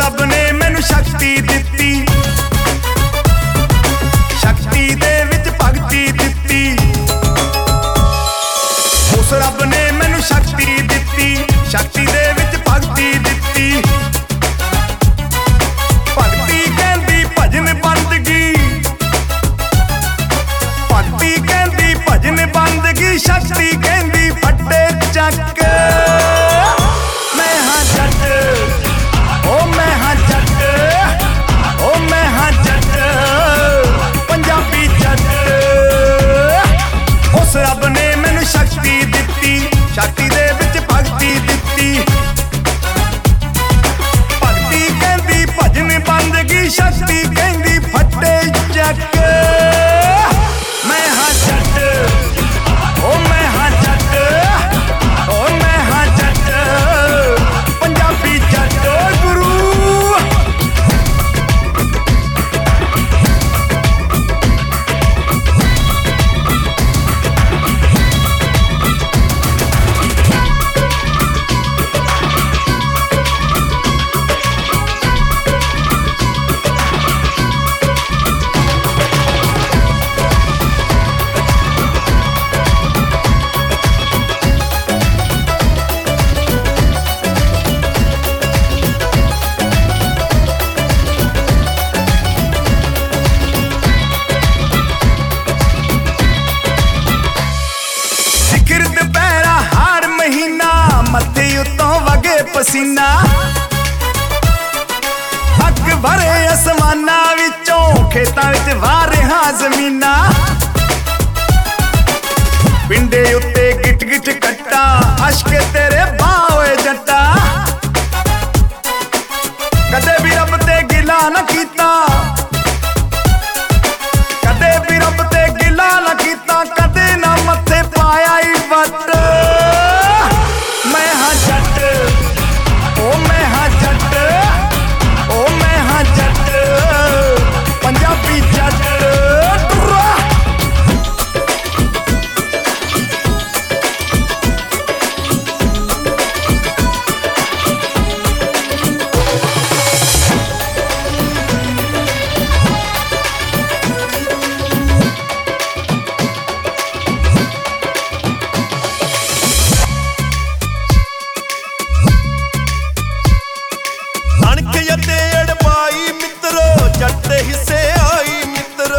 रब ने मैनू शक्ति दिती, शक्ति दे विच भगती दिती। उस रब ने मैनू शक्ति दिती, शक्ति दे विच भगती दिती। भगती कहंदी भजन बंदगी, भगती कहंदी भजन बंदगी। शक्ति कहंदी फटे चक। मैं हाँ जट, ओ मैं हाँ जट, ओ मैं हाँ जट, पंजाबी जट। उस रब ने मैनू शक्ति दिती, शक्ति दे विच भगती दिती। भगती कहंदी भजन बंदगी, शक्ति कहंदी फटे चक। मैं हाँ जट, ओ मैं हाँ जट, ओ मैं हाँ जट, पंजाबी जट। गुरु पसीना अग भरे आसमाना विचों खेतां विच वाह रहा जमीना। पिंडे उत्ते गिट गिट कट्टा अश्क तेरे बाह होए जट्टा। कदे भी रब ते गिला ना कीता, कदे भी रब ते गिला ना कीता, कदे ना मत्थे पाया ही वट। मैं हाँ जट, ओ मैं हाँ जट, ओ मैं हाँ जट, पंजाबी जट। जट हिस्से आई मित्रो,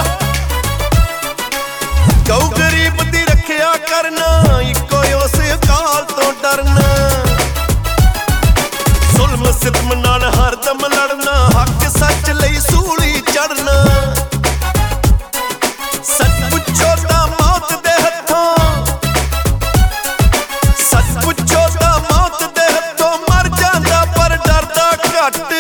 गौ गरीब दी रखिया करना, इको उस काल तो डरना। जुल्म सितम नाल हरदम लड़ना, हक सच लई सूली चढ़ना। सच पुछो तां मौत दे हत्थों, सच पुछो तां मौत दे हत्थों, मर जांदा पर डरदा घट।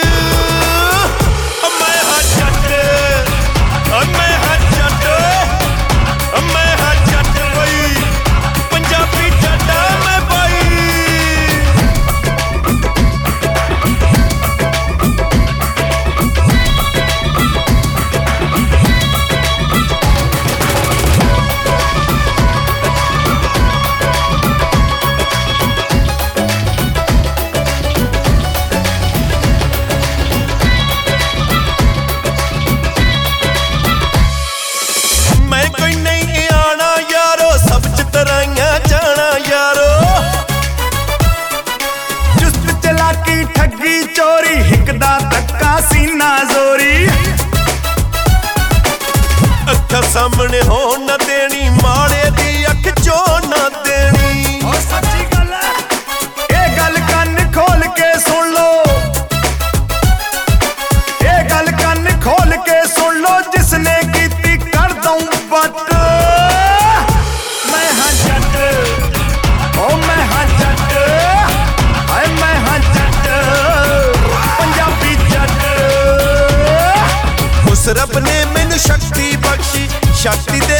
ठगी चोरी हिकदा धक्का सीना जोरी, अखा सामने हो न देनी, माड़े दी अख चो न देनी। और सच्ची गल है, ये गल कन खोल के सुन लो, ये गल कन खोल के सुन लो, जिसने कीती कर दूं बट। मैं हाँ जट, ओ मैं हाँ जट, हाय मैं हाँ जट, पंजाबी जट। उस रब ने मैनू शक्ति बख्शी, शक्ति दे